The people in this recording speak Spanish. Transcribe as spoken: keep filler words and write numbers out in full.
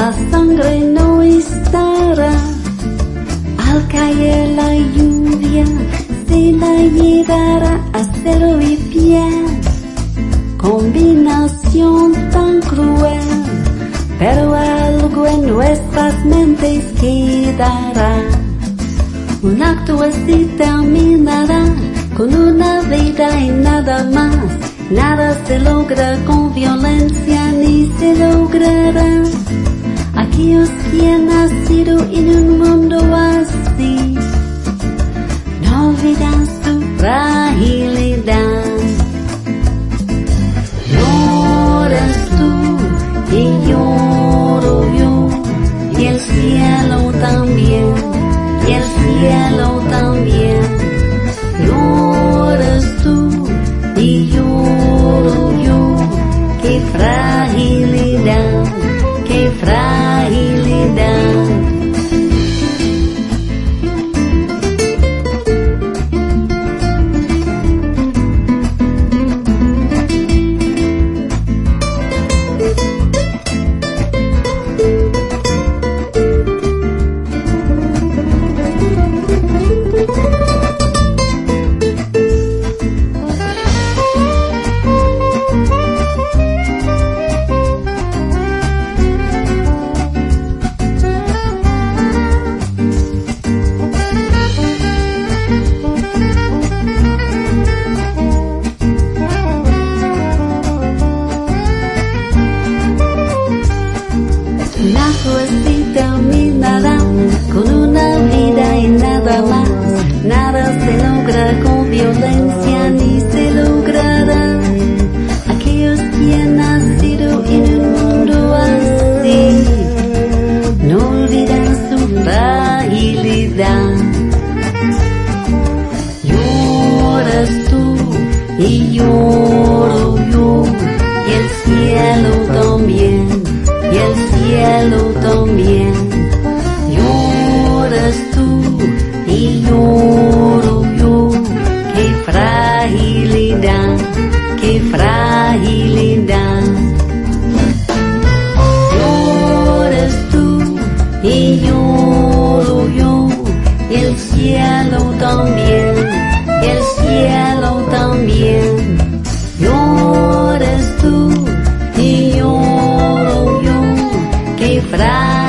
la sangre no estará. Al caer la lluvia se la llevará a cero y piel. Combinación tan cruel, pero algo en nuestras mentes quedará. Un acto así terminará con una vida y nada más. Nada se logra con violencia ni se logrará. Aquellos que han nacido en un mundo así no olvidan su fragilidad. Lloras tú y lloro yo, y el cielo también, y el cielo también. Lloras tú y lloro yo, qué fragilidad, qué fragilidad. Así terminará con una vida y nada más. Nada se logra con violencia ni se logrará. Aquellos que han nacido en un mundo así no olvidan su fragilidad. Lloras tú y lloro yo, y el cielo también, y el cielo también. Lloras tú y lloro yo, qué fragilidad, qué fragilidad. Lloras tú y lloro yo, y el cielo también, y el cielo también. Lloras tú y lloro yo, qué fragilidad.